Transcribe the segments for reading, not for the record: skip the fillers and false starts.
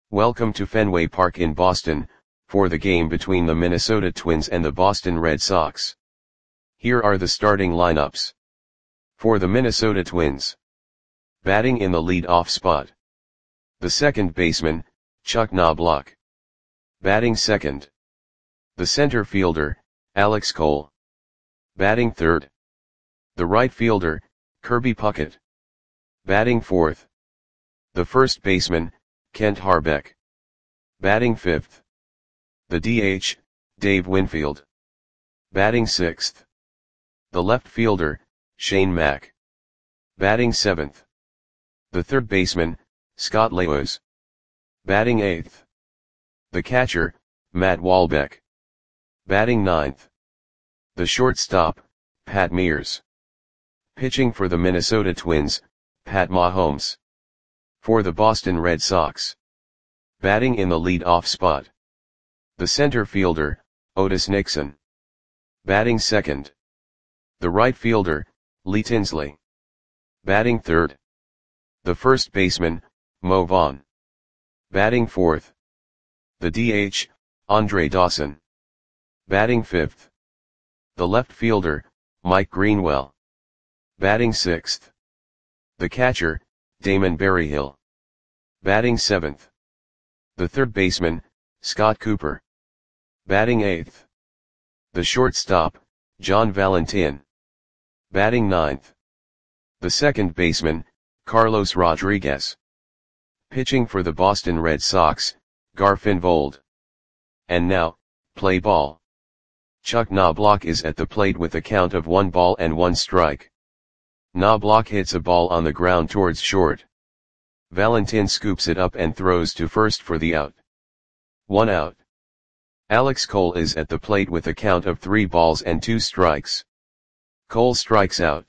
Welcome to Fenway Park in Boston, for the game between the Minnesota Twins and the Boston Red Sox. Here are the starting lineups. For the Minnesota Twins. Batting in the lead-off spot. The second baseman, Chuck Knobloch. Batting second. The center fielder, Alex Cole. Batting third. The right fielder, Kirby Puckett. Batting fourth. The first baseman, Kent Hrbek. Batting fifth. The DH, Dave Winfield. Batting sixth. The left fielder, Shane Mack. Batting seventh. The third baseman, Scott Lewis. Batting eighth. The catcher, Matt Walbeck. Batting ninth. The shortstop, Pat Mears. Pitching for the Minnesota Twins, Pat Mahomes. For the Boston Red Sox. Batting in the lead-off spot. The center fielder, Otis Nixon. Batting second. The right fielder, Lee Tinsley. Batting third. The first baseman, Mo Vaughn. Batting fourth. The DH, Andre Dawson. Batting fifth. The left fielder, Mike Greenwell. Batting sixth. The catcher, Damon Berryhill. Batting seventh. The third baseman, Scott Cooper. Batting eighth. The shortstop, John Valentin. Batting ninth. The second baseman, Carlos Rodriguez. Pitching for the Boston Red Sox, Garfin Vold. And now, play ball. Chuck Knobloch is at the plate with a count of 1 ball and 1 strike. Knobloch hits a ball on the ground towards short. Valentin scoops it up and throws to first for the out. 1 out. Alex Cole is at the plate with a count of 3 balls and 2 strikes. Cole strikes out.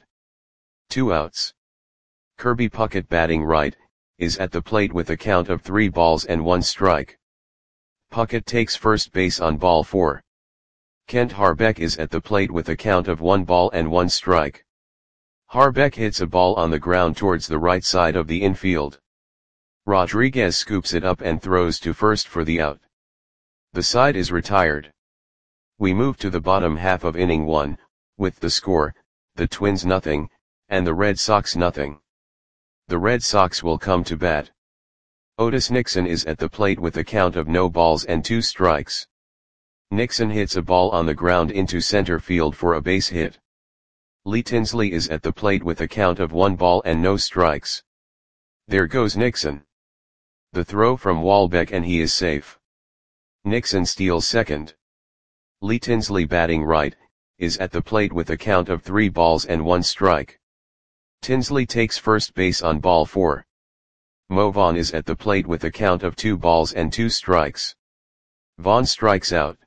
2 outs. Kirby Puckett, batting right, is at the plate with a count of 3 balls and 1 strike. Puckett takes first base on ball 4. Kent Hrbek is at the plate with a count of 1 ball and 1 strike. Hrbek hits a ball on the ground towards the right side of the infield. Rodriguez scoops it up and throws to first for the out. The side is retired. We move to the bottom half of inning 1, with the score, the Twins 0, and the Red Sox 0. The Red Sox will come to bat. Otis Nixon is at the plate with a count of no balls and 2 strikes. Nixon hits a ball on the ground into center field for a base hit. Lee Tinsley is at the plate with a count of 1 ball and no strikes. There goes Nixon. The throw from Walbeck and he is safe. Nixon steals second. Lee Tinsley, batting right, is at the plate with a count of 3 balls and 1 strike. Tinsley takes first base on ball 4. Mo Vaughn is at the plate with a count of 2 balls and 2 strikes. Vaughn strikes out.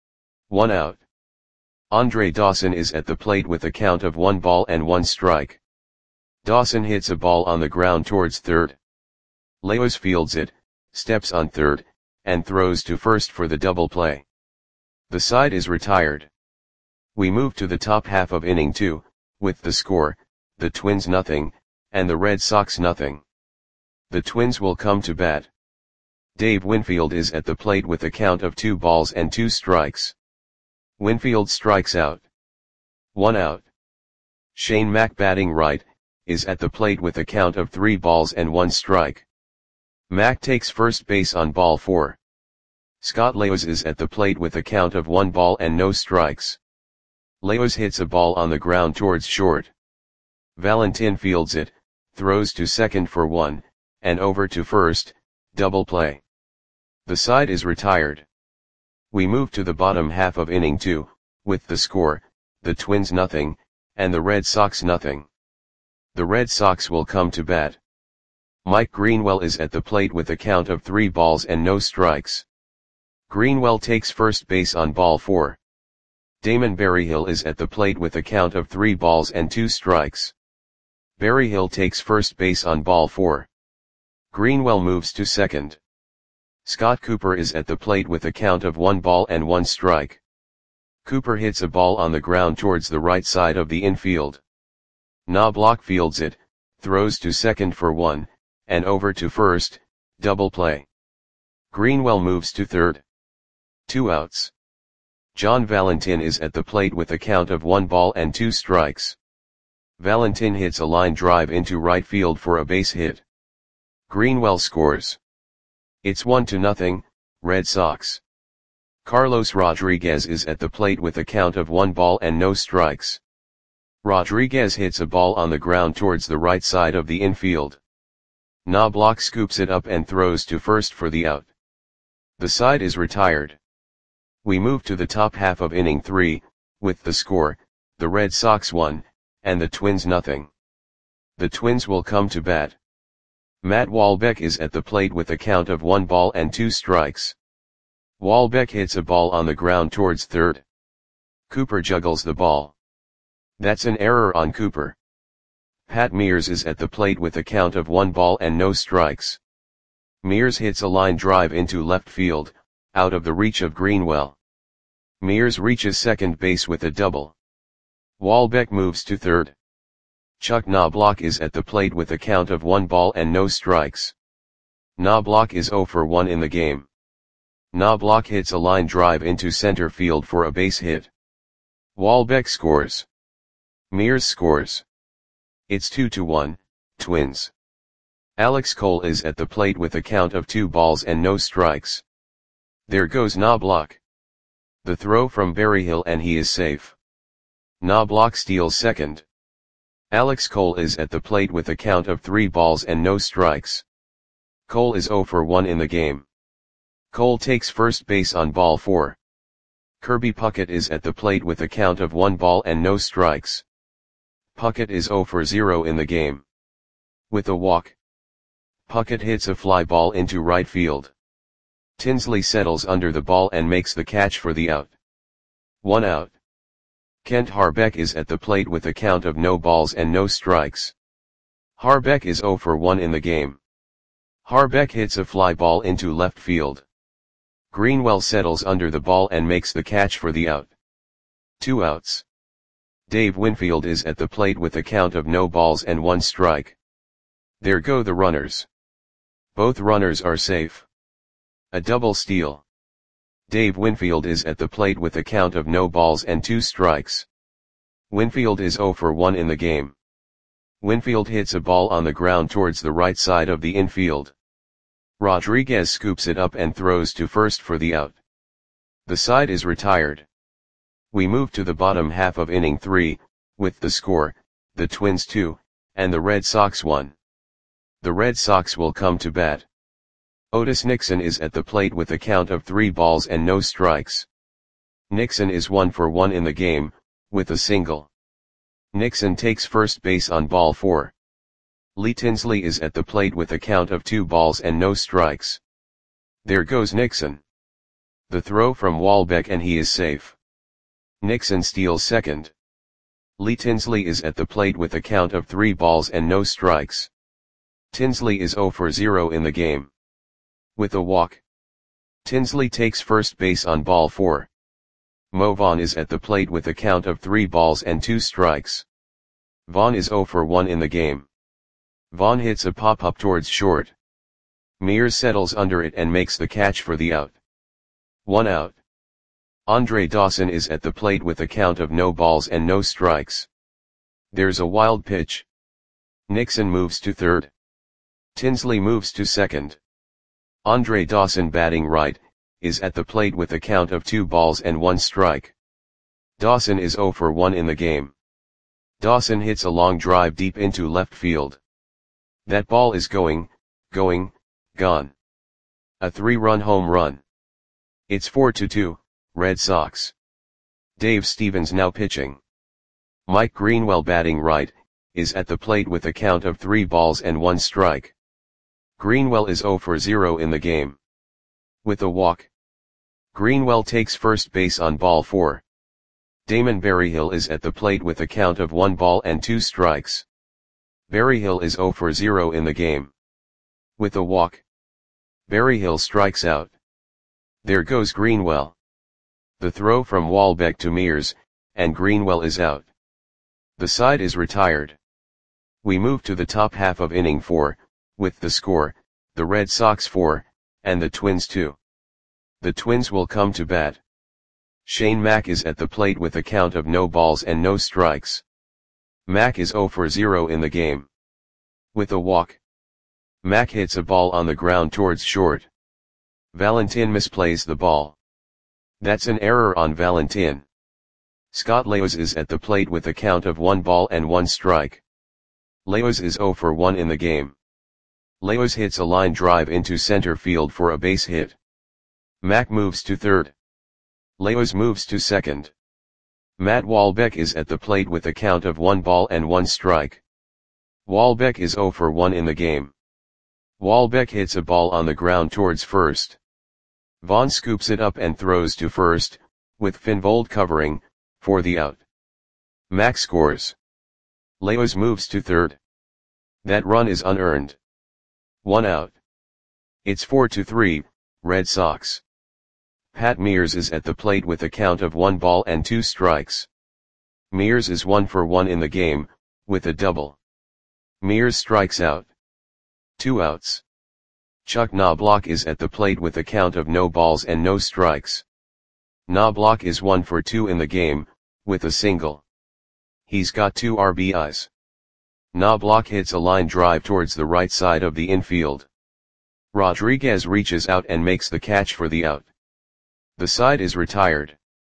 1 out. Andre Dawson is at the plate with a count of 1 ball and 1 strike. Dawson hits a ball on the ground towards third. Lewis fields it, steps on third, and throws to first for the double play. The side is retired. We move to the top half of inning 2, with the score, the Twins 0, and the Red Sox 0. The Twins will come to bat. Dave Winfield is at the plate with a count of 2 balls and 2 strikes. Winfield strikes out. 1 out. Shane Mack, batting right, is at the plate with a count of 3 balls and 1 strike. Mack takes first base on ball 4. Scott Lewis is at the plate with a count of 1 ball and no strikes. Lewis hits a ball on the ground towards short. Valentin fields it, throws to second for 1, and over to first, double play. The side is retired. We move to the bottom half of inning 2, with the score, the Twins 0, and the Red Sox 0. The Red Sox will come to bat. Mike Greenwell is at the plate with a count of 3 balls and no strikes. Greenwell takes first base on ball 4. Damon Berryhill is at the plate with a count of 3 balls and 2 strikes. Berryhill takes first base on ball 4. Greenwell moves to second. Scott Cooper is at the plate with a count of 1 ball and 1 strike. Cooper hits a ball on the ground towards the right side of the infield. Knobloch fields it, throws to second for 1, and over to first, double play. Greenwell moves to third. 2 outs. John Valentin is at the plate with a count of 1 ball and 2 strikes. Valentin hits a line drive into right field for a base hit. Greenwell scores. It's 1-0, Red Sox. Carlos Rodriguez is at the plate with a count of 1 ball and no strikes. Rodriguez hits a ball on the ground towards the right side of the infield. Knobloch scoops it up and throws to first for the out. The side is retired. We move to the top half of inning 3, with the score, the Red Sox 1, and the Twins 0. The Twins will come to bat. Matt Walbeck is at the plate with a count of 1 ball and 2 strikes. Walbeck hits a ball on the ground towards third. Cooper juggles the ball. That's an error on Cooper. Pat Mears is at the plate with a count of 1 ball and no strikes. Mears hits a line drive into left field, out of the reach of Greenwell. Mears reaches second base with a double. Walbeck moves to third. Chuck Knobloch is at the plate with a count of 1 ball and no strikes. Knobloch is 0 for 1 in the game. Knobloch hits a line drive into center field for a base hit. Walbeck scores. Mears scores. It's 2-1, Twins. Alex Cole is at the plate with a count of 2 balls and no strikes. There goes Knobloch. The throw from Berryhill and he is safe. Knobloch steals second. Alex Cole is at the plate with a count of 3 balls and no strikes. Cole is 0 for 1 in the game. Cole takes first base on ball 4. Kirby Puckett is at the plate with a count of 1 ball and no strikes. Puckett is 0 for 0 in the game. With a walk, Puckett hits a fly ball into right field. Tinsley settles under the ball and makes the catch for the out. 1 out. Kent Harbeck is at the plate with a count of no balls and no strikes. Harbeck is 0 for 1 in the game. Harbeck hits a fly ball into left field. Greenwell settles under the ball and makes the catch for the out. 2 outs. Dave Winfield is at the plate with a count of no balls and 1 strike. There go the runners. Both runners are safe. A double steal. Dave Winfield is at the plate with a count of no balls and 2 strikes. Winfield is 0 for 1 in the game. Winfield hits a ball on the ground towards the right side of the infield. Rodriguez scoops it up and throws to first for the out. The side is retired. We move to the bottom half of inning 3, with the score, the Twins 2, and the Red Sox 1. The Red Sox will come to bat. Otis Nixon is at the plate with a count of 3 balls and no strikes. Nixon is 1 for 1 in the game, with a single. Nixon takes first base on ball 4. Lee Tinsley is at the plate with a count of 2 balls and no strikes. There goes Nixon. The throw from Walbeck and he is safe. Nixon steals second. Lee Tinsley is at the plate with a count of 3 balls and no strikes. Tinsley is 0 for 0 in the game. With a walk, Tinsley takes first base on ball 4. Mo Vaughn is at the plate with a count of 3 balls and 2 strikes. Vaughn is 0 for 1 in the game. Vaughn hits a pop-up towards short. Mears settles under it and makes the catch for the out. 1 out. Andre Dawson is at the plate with a count of no balls and no strikes. There's a wild pitch. Nixon moves to third. Tinsley moves to second. Andre Dawson, batting right, is at the plate with a count of 2 balls and 1 strike. Dawson is 0 for 1 in the game. Dawson hits a long drive deep into left field. That ball is gone. A 3-run home run. It's 4-2, Red Sox. Dave Stevens now pitching. Mike Greenwell, batting right, is at the plate with a count of 3 balls and 1 strike. Greenwell is 0 for 0 in the game. With a walk, Greenwell takes first base on ball 4. Damon Berryhill is at the plate with a count of 1 ball and 2 strikes. Berryhill is 0 for 0 in the game. With a walk, Berryhill strikes out. There goes Greenwell. The throw from Walbeck to Mears, and Greenwell is out. The side is retired. We move to the top half of inning 4, with the score, the Red Sox 4, and the Twins 2. The Twins will come to bat. Shane Mack is at the plate with a count of no balls and no strikes. Mack is 0 for 0 in the game. With a walk, Mack hits a ball on the ground towards short. Valentin misplays the ball. That's an error on Valentin. Scott Leos is at the plate with a count of 1 ball and 1 strike. Leos is 0 for 1 in the game. Leos hits a line drive into center field for a base hit. Mack moves to third. Leos moves to second. Matt Walbeck is at the plate with a count of 1 ball and 1 strike. Walbeck is 0 for 1 in the game. Walbeck hits a ball on the ground towards first. Vaughn scoops it up and throws to first, with Finvold covering, for the out. Mack scores. Leos moves to third. That run is unearned. 1 out. It's 4-3, Red Sox. Pat Mears is at the plate with a count of 1 ball and 2 strikes. Mears is 1 for 1 in the game, with a double. Mears strikes out. 2 outs. Chuck Knobloch is at the plate with a count of no balls and no strikes. Knobloch is 1 for 2 in the game, with a single. He's got 2 RBIs. Knobloch hits a line drive towards the right side of the infield. Rodriguez reaches out and makes the catch for the out. The side is retired.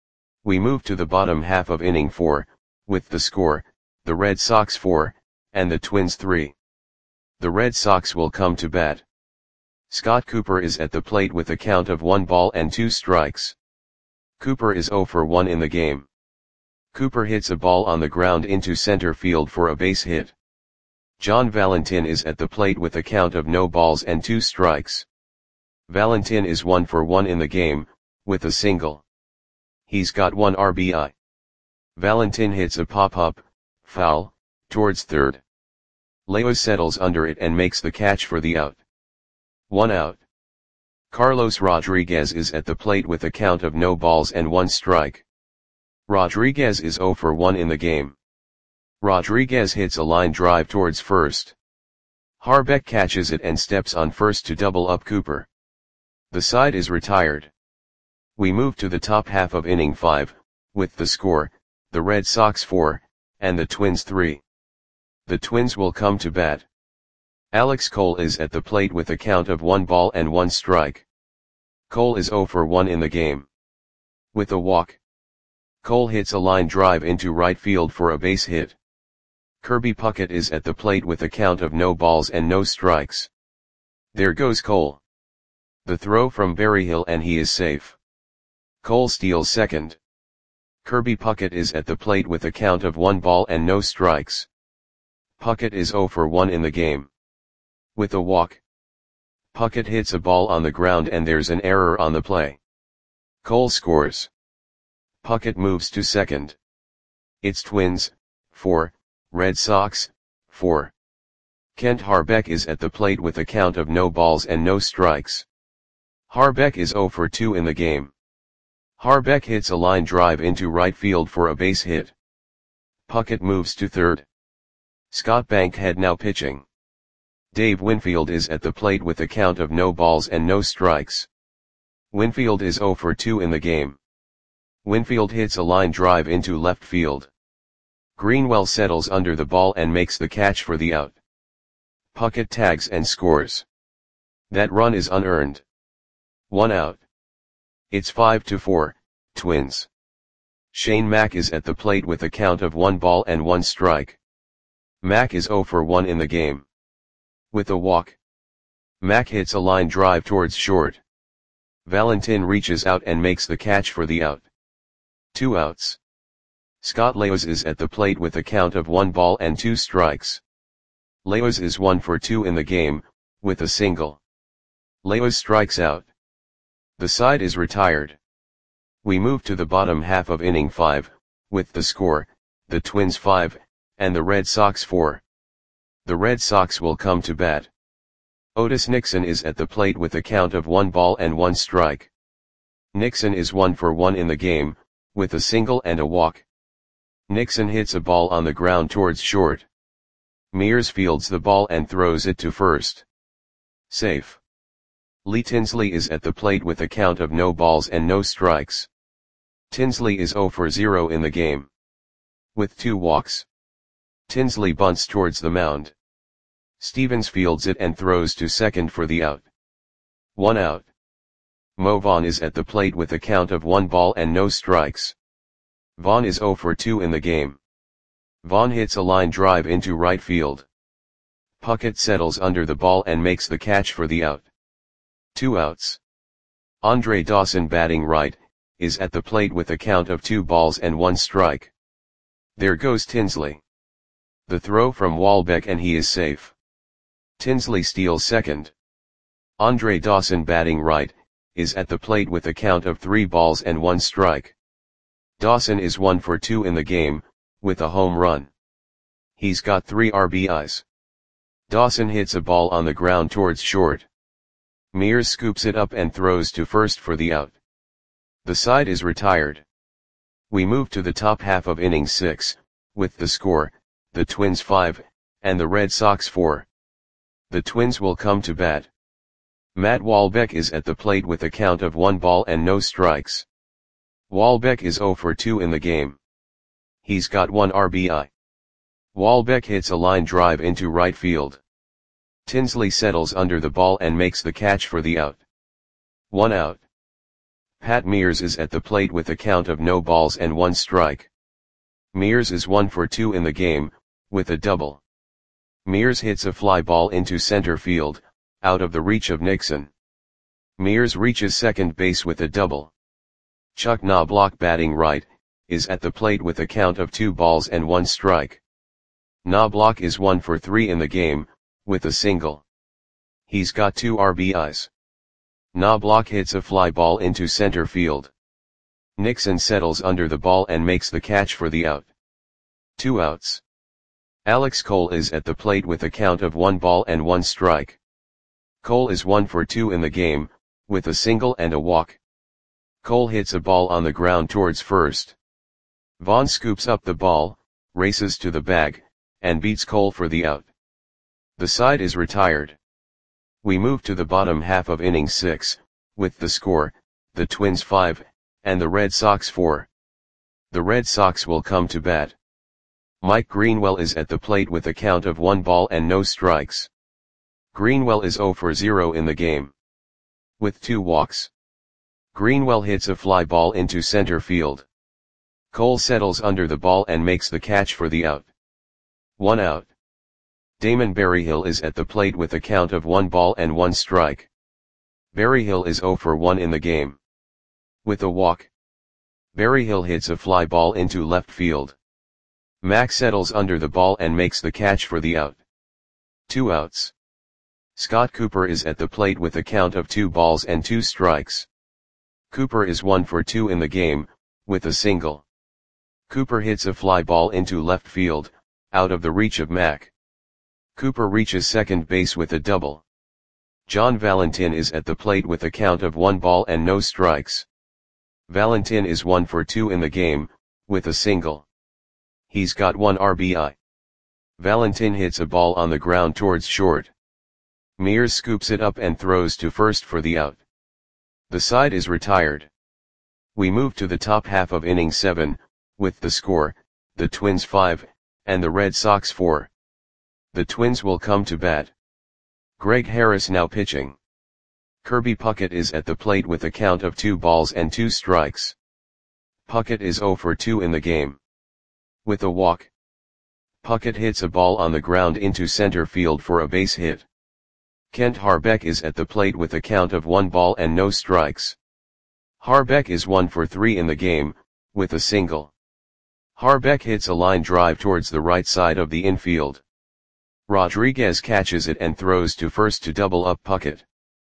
We move to the bottom half of inning 4, with the score, the Red Sox 4, and the Twins 3. The Red Sox will come to bat. Scott Cooper is at the plate with a count of 1 ball and 2 strikes. Cooper is 0 for 1 in the game. Cooper hits a ball on the ground into center field for a base hit. John Valentin is at the plate with a count of no balls and 2 strikes. Valentin is 1 for 1 in the game, with a single. He's got 1 RBI. Valentin hits a pop-up, foul, towards third. Leos settles under it and makes the catch for the out. 1 out. Carlos Rodriguez is at the plate with a count of no balls and 1 strike. Rodriguez is 0 for 1 in the game. Rodriguez hits a line drive towards first. Harbeck catches it and steps on first to double up Cooper. The side is retired. We move to the top half of inning 5, with the score, the Red Sox 4, and the Twins 3. The Twins will come to bat. Alex Cole is at the plate with a count of 1 ball and 1 strike. Cole is 0 for 1 in the game. With a walk, Cole hits a line drive into right field for a base hit. Kirby Puckett is at the plate with a count of no balls and no strikes. There goes Cole. The throw from Berryhill and he is safe. Cole steals second. Kirby Puckett is at the plate with a count of 1 ball and no strikes. Puckett is 0 for 1 in the game. With a walk, Puckett hits a ball on the ground and there's an error on the play. Cole scores. Puckett moves to second. It's Twins, 4, Red Sox, 4. Kent Harbeck is at the plate with a count of no balls and no strikes. Harbeck is 0 for 2 in the game. Harbeck hits a line drive into right field for a base hit. Puckett moves to third. Scott Bankhead now pitching. Dave Winfield is at the plate with a count of no balls and no strikes. Winfield is 0 for 2 in the game. Winfield hits a line drive into left field. Greenwell settles under the ball and makes the catch for the out. Puckett tags and scores. That run is unearned. 1 out. It's 5-4, Twins. Shane Mack is at the plate with a count of 1 ball and 1 strike. Mack is 0 for 1 in the game. With a walk, Mack hits a line drive towards short. Valentin reaches out and makes the catch for the out. 2 outs. Scott Leos is at the plate with a count of 1 ball and 2 strikes. Leos is 1 for 2 in the game, with a single. Leos strikes out. The side is retired. We move to the bottom half of inning 5, with the score, the Twins 5, and the Red Sox 4. The Red Sox will come to bat. Otis Nixon is at the plate with a count of 1 ball and 1 strike. Nixon is 1 for 1 in the game, with a single and a walk. Nixon hits a ball on the ground towards short. Mears fields the ball and throws it to first. Safe. Lee Tinsley is at the plate with a count of no balls and no strikes. Tinsley is 0 for 0 in the game. With 2 walks. Tinsley bunts towards the mound. Stevens fields it and throws to second for the out. 1 out. Mo Vaughn is at the plate with a count of 1 ball and no strikes. Vaughn is 0 for 2 in the game. Vaughn hits a line drive into right field. Puckett settles under the ball and makes the catch for the out. 2 outs. Andre Dawson, batting right, is at the plate with a count of 2 balls and 1 strike. There goes Tinsley. The throw from Walbeck and he is safe. Tinsley steals second. Andre Dawson, batting right, is at the plate with a count of 3 balls and 1 strike. Dawson is 1 for 2 in the game, with a home run. He's got 3 RBIs. Dawson hits a ball on the ground towards short. Mears scoops it up and throws to first for the out. The side is retired. We move to the top half of inning 6, with the score, the Twins 5, and the Red Sox 4. The Twins will come to bat. Matt Walbeck is at the plate with a count of 1 ball and no strikes. Walbeck is 0 for 2 in the game. He's got 1 RBI. Walbeck hits a line drive into right field. Tinsley settles under the ball and makes the catch for the out. 1 out. Pat Mears is at the plate with a count of no balls and 1 strike. Mears is 1 for 2 in the game, with a double. Mears hits a fly ball into center field, out of the reach of Nixon. Mears reaches second base with a double. Chuck Knobloch, batting right, is at the plate with a count of 2 balls and 1 strike. Knobloch is 1 for 3 in the game, with a single. He's got 2 RBIs. Knobloch hits a fly ball into center field. Nixon settles under the ball and makes the catch for the out. 2 outs. Alex Cole is at the plate with a count of 1 ball and 1 strike. Cole is 1 for 2 in the game, with a single and a walk. Cole hits a ball on the ground towards first. Vaughn scoops up the ball, races to the bag, and beats Cole for the out. The side is retired. We move to the bottom half of inning 6, with the score, the Twins 5, and the Red Sox 4. The Red Sox will come to bat. Mike Greenwell is at the plate with a count of 1 ball and no strikes. Greenwell is 0 for 0 in the game. With 2 walks. Greenwell hits a fly ball into center field. Cole settles under the ball and makes the catch for the out. 1 out. Damon Berryhill is at the plate with a count of 1 ball and 1 strike. Berryhill is 0 for 1 in the game. With a walk. Berryhill hits a fly ball into left field. Mack settles under the ball and makes the catch for the out. 2 outs. Scott Cooper is at the plate with a count of 2 balls and 2 strikes. Cooper is 1 for 2 in the game, with a single. Cooper hits a fly ball into left field, out of the reach of Mack. Cooper reaches second base with a double. John Valentin is at the plate with a count of 1 ball and no strikes. Valentin is 1 for 2 in the game, with a single. He's got 1 RBI. Valentin hits a ball on the ground towards short. Mears scoops it up and throws to first for the out. The side is retired. We move to the top half of inning 7, with the score, the Twins 5, and the Red Sox 4. The Twins will come to bat. Greg Harris now pitching. Kirby Puckett is at the plate with a count of 2 balls and 2 strikes. Puckett is 0 for 2 in the game. With a walk. Puckett hits a ball on the ground into center field for a base hit. Kent Harbeck is at the plate with a count of 1 ball and no strikes. Harbeck is 1 for 3 in the game, with a single. Harbeck hits a line drive towards the right side of the infield. Rodriguez catches it and throws to first to double up Puckett.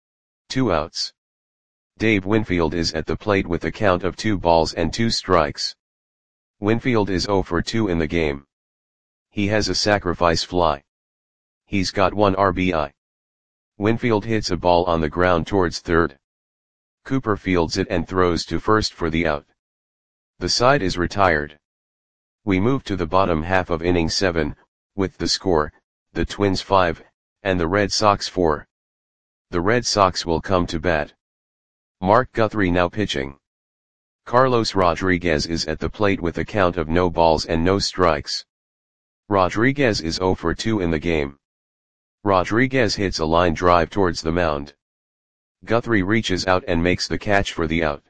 2 outs. Dave Winfield is at the plate with a count of 2 balls and 2 strikes. Winfield is 0 for 2 in the game. He has a sacrifice fly. He's got 1 RBI. Winfield hits a ball on the ground towards third. Cooper fields it and throws to first for the out. The side is retired. We move to the bottom half of inning 7, with the score, the Twins 5, and the Red Sox 4. The Red Sox will come to bat. Mark Guthrie now pitching. Carlos Rodriguez is at the plate with a count of no balls and no strikes. Rodriguez is 0 for 2 in the game. Rodriguez hits a line drive towards the mound. Guthrie reaches out and makes the catch for the out.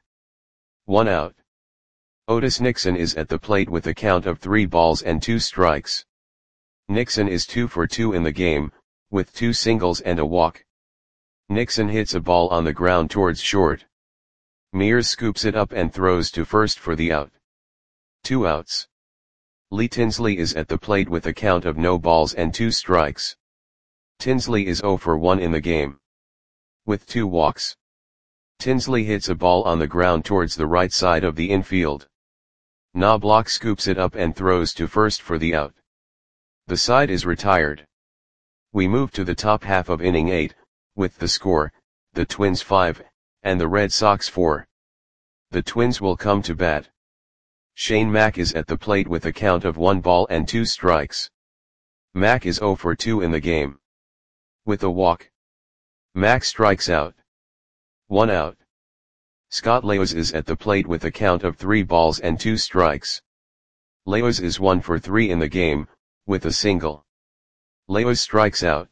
1 out. Otis Nixon is at the plate with a count of 3 balls and 2 strikes. Nixon is 2 for 2 in the game, with 2 singles and a walk. Nixon hits a ball on the ground towards short. Mears scoops it up and throws to first for the out. 2 outs. Lee Tinsley is at the plate with a count of no balls and 2 strikes. Tinsley is 0 for 1 in the game, with 2 walks. Tinsley hits a ball on the ground towards the right side of the infield. Knobloch scoops it up and throws to first for the out. The side is retired. We move to the top half of inning 8, with the score, the Twins 5, and the Red Sox 4. The Twins will come to bat. Shane Mack is at the plate with a count of 1 ball and 2 strikes. Mack is 0 for 2 in the game, with a walk. Mack strikes out. 1 out. Scott Leos is at the plate with a count of 3 balls and 2 strikes. Leos is 1 for 3 in the game, with a single. Leos strikes out.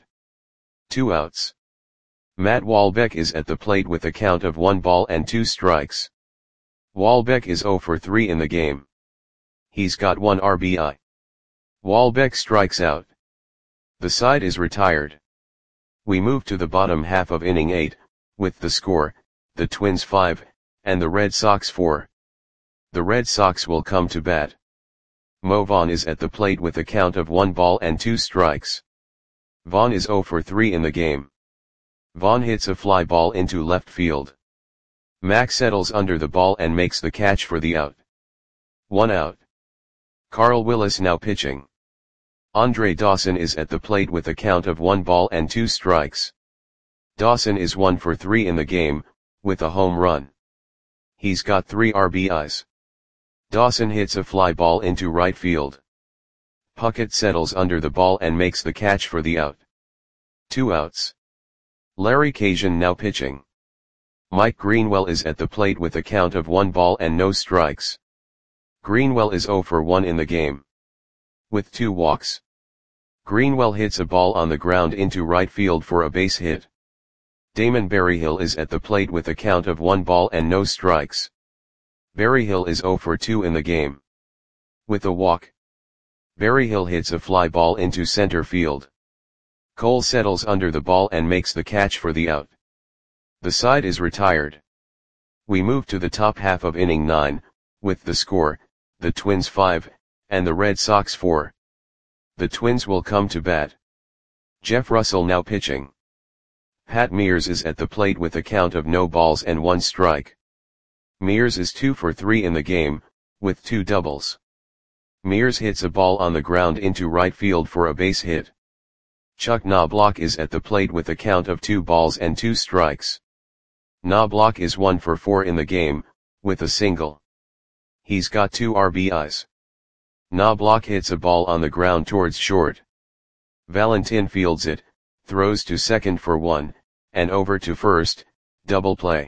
2 outs. Matt Walbeck is at the plate with a count of 1 ball and 2 strikes. Walbeck is 0 for 3 in the game. He's got 1 RBI. Walbeck strikes out. The side is retired. We move to the bottom half of inning 8, with the score, the Twins 5, and the Red Sox 4. The Red Sox will come to bat. Mo Vaughn is at the plate with a count of 1 ball and 2 strikes. Vaughn is 0 for 3 in the game. Vaughn hits a fly ball into left field. Mack settles under the ball and makes the catch for the out. 1 out. Carl Willis now pitching. Andre Dawson is at the plate with a count of 1 ball and 2 strikes. Dawson is 1 for 3 in the game, with a home run. He's got 3 RBIs. Dawson hits a fly ball into right field. Puckett settles under the ball and makes the catch for the out. 2 outs. Larry Cajuan now pitching. Mike Greenwell is at the plate with a count of 1 ball and no strikes. Greenwell is 0 for 1 in the game, with 2 walks. Greenwell hits a ball on the ground into right field for a base hit. Damon Berryhill is at the plate with a count of 1 ball and no strikes. Berryhill is 0 for 2 in the game, with a walk. Berryhill hits a fly ball into center field. Cole settles under the ball and makes the catch for the out. The side is retired. We move to the top half of inning 9, with the score, the Twins 5, and the Red Sox 4. The Twins will come to bat. Jeff Russell now pitching. Pat Mears is at the plate with a count of no balls and 1 strike. Mears is 2 for 3 in the game, with 2 doubles. Mears hits a ball on the ground into right field for a base hit. Chuck Knobloch is at the plate with a count of 2 balls and 2 strikes. Knobloch is 1 for 4 in the game, with a single. He's got 2 RBIs. Knobloch hits a ball on the ground towards short. Valentin fields it, throws to second for 1, and over to first, double play.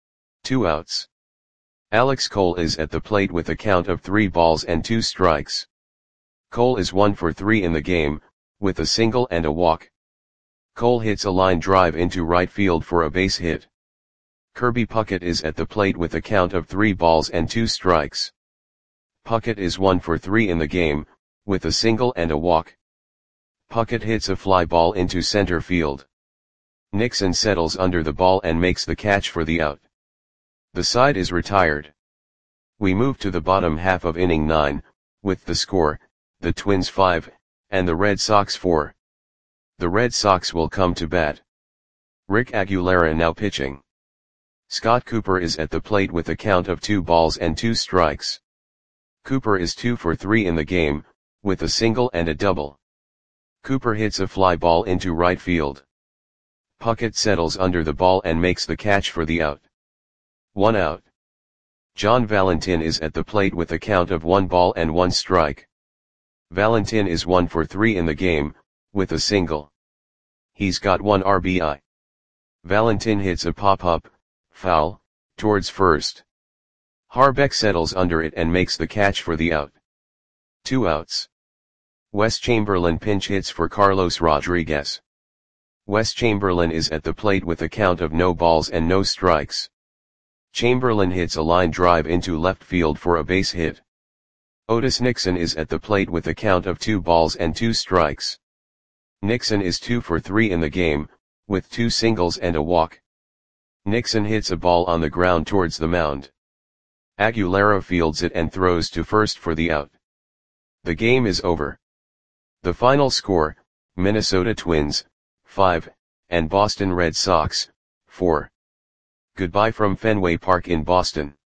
2 outs. Alex Cole is at the plate with a count of 3 balls and 2 strikes. Cole is 1 for 3 in the game, with a single and a walk. Cole hits a line drive into right field for a base hit. Kirby Puckett is at the plate with a count of 3 balls and 2 strikes. Puckett is 1 for 3 in the game, with a single and a walk. Puckett hits a fly ball into center field. Nixon settles under the ball and makes the catch for the out. The side is retired. We move to the bottom half of inning 9, with the score, the Twins 5, and the Red Sox 4. The Red Sox will come to bat. Rick Aguilera now pitching. Scott Cooper is at the plate with a count of 2 balls and 2 strikes. Cooper is 2 for 3 in the game, with a single and a double. Cooper hits a fly ball into right field. Puckett settles under the ball and makes the catch for the out. 1 out. John Valentin is at the plate with a count of 1 ball and 1 strike. Valentin is 1 for 3 in the game, with a single. He's got 1 RBI. Valentin hits a pop-up, foul, towards first. Harbeck settles under it and makes the catch for the out. 2 outs. Wes Chamberlain pinch hits for Carlos Rodriguez. Wes Chamberlain is at the plate with a count of no balls and no strikes. Chamberlain hits a line drive into left field for a base hit. Otis Nixon is at the plate with a count of 2 balls and 2 strikes. Nixon is 2 for 3 in the game, with 2 singles and a walk. Nixon hits a ball on the ground towards the mound. Aguilera fields it and throws to first for the out. The game is over. The final score, Minnesota Twins, 5, and Boston Red Sox, 4. Goodbye from Fenway Park in Boston.